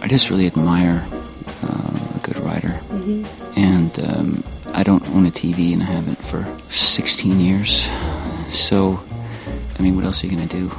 I just really admire a good writer. And I don't own a TV, and I haven't for 16 years. So, I mean, what else are you going to do?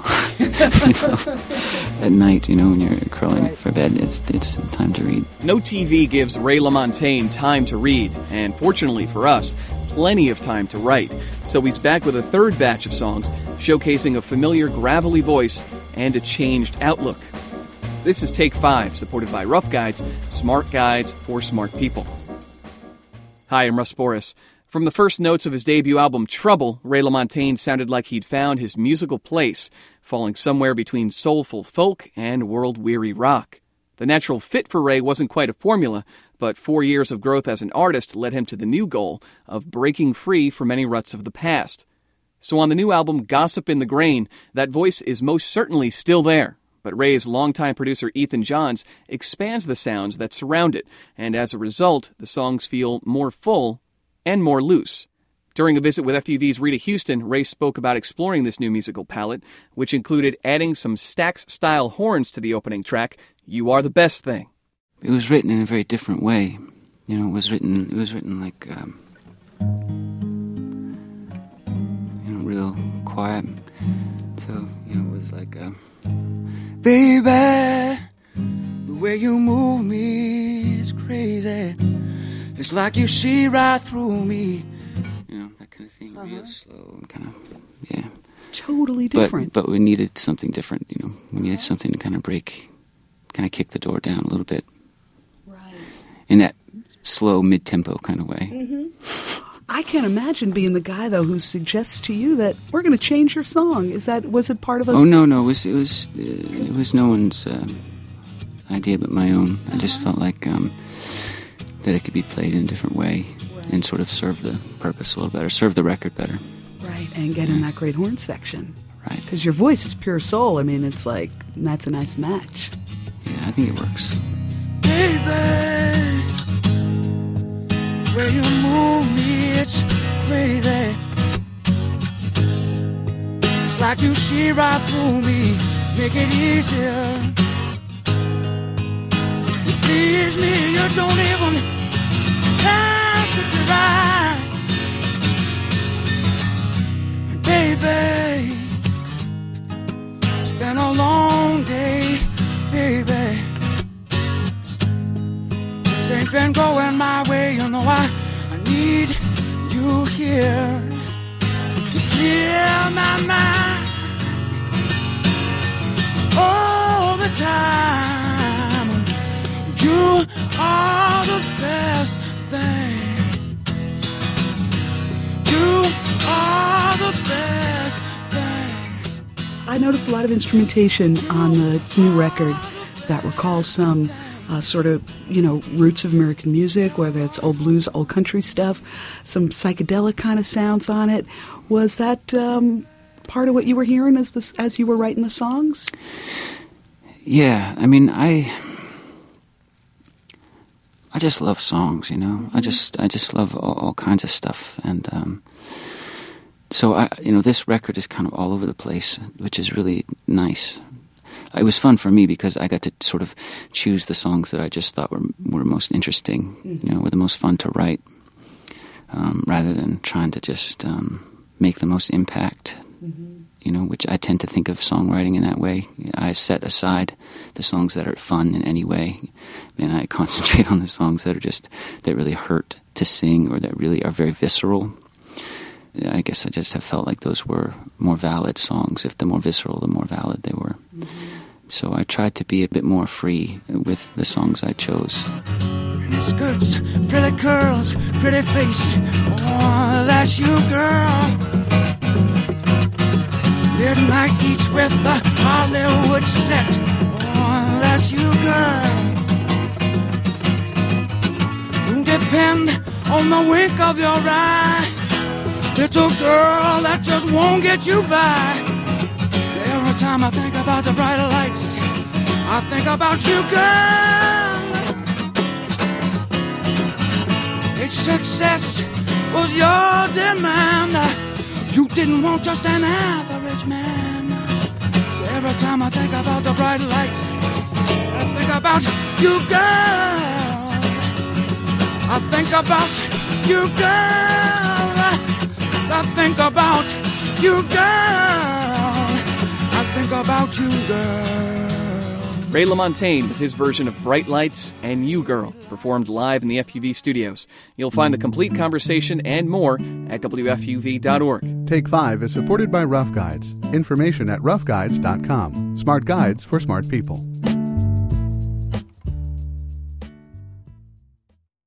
At night, when you're curling for bed, it's time to read. No TV gives Ray LaMontagne time to read, and fortunately for us, plenty of time to write. So he's back with a third batch of songs, showcasing a familiar gravelly voice and a changed outlook. This is Take 5, supported by Rough Guides, smart guides for smart people. Hi, I'm Russ Boris. From the first notes of his debut album, Trouble, Ray LaMontagne sounded like he'd found his musical place, falling somewhere between soulful folk and world-weary rock. The natural fit for Ray wasn't quite a formula, but 4 years of growth as an artist led him to the new goal of breaking free from any ruts of the past. So on the new album, Gossip in the Grain, that voice is most certainly still there. But Ray's longtime producer Ethan Johns expands the sounds that surround it, and as a result, the songs feel more full and more loose. During a visit with FUV's Rita Houston, Ray spoke about exploring this new musical palette, which included adding some Stax-style horns to the opening track, You Are the Best Thing. It was written in a very different way. It was written like, real quiet. So, it was like, baby, the way you move me is crazy. It's like you see right through me. That kind of thing, real slow and kind of, yeah. Totally different. But we needed something different, We needed something to kind of kick the door down a little bit. Right. In that slow, mid-tempo kind of way. Mm-hmm. I can't imagine being the guy, though, who suggests to you that we're going to change your song. Was it part of a... Oh, no. It was no one's idea but my own. I just felt like that it could be played in a different way and sort of serve the purpose a little better, serve the record better. Right, and get in that great horn section. Right. Because your voice is pure soul. I mean, it's like, that's a nice match. Yeah, I think it works. Baby, where you move me, it's crazy. It's like you see right through me, make it easier. You please me, you don't even have to try. And baby, it's been a long day, baby. Things ain't been going my way, I need you here to clear my mind all the time. You are the best thing. You are the best thing. I noticed a lot of instrumentation on the new record that recalls some sort of, roots of American music, whether it's old blues, old country stuff, some psychedelic kind of sounds on it. Was that part of what you were hearing as you were writing the songs? Yeah, I mean, I just love songs, I just love all kinds of stuff, and so this record is kind of all over the place, which is really nice. It was fun for me because I got to sort of choose the songs that I just thought were most interesting, were the most fun to write, rather than trying to just make the most impact, which I tend to think of songwriting in that way. I set aside the songs that are fun in any way, and I concentrate on the songs that really hurt to sing or that really are very visceral. I guess I just have felt like those were more valid songs. If the more visceral, the more valid they were. So I tried to be a bit more free with the songs I chose. Pretty skirts, pretty curls, pretty face. Oh, that's you, girl. Midnight eats with the Hollywood set. Oh, that's you, girl. Depend on the wink of your eye. Little girl that just won't get you by. Every time I think about the bright lights, I think about you, girl. Its success was your demand. You didn't want just an average man. Every time I think about the bright lights, I think about you, girl. I think about you, girl. I think about you, girl. I think about you, girl. Ray LaMontagne with his version of Bright Lights and You Girl, performed live in the FUV studios. You'll find the complete conversation and more at WFUV.org. Take 5 is supported by Rough Guides. Information at roughguides.com. Smart guides for smart people.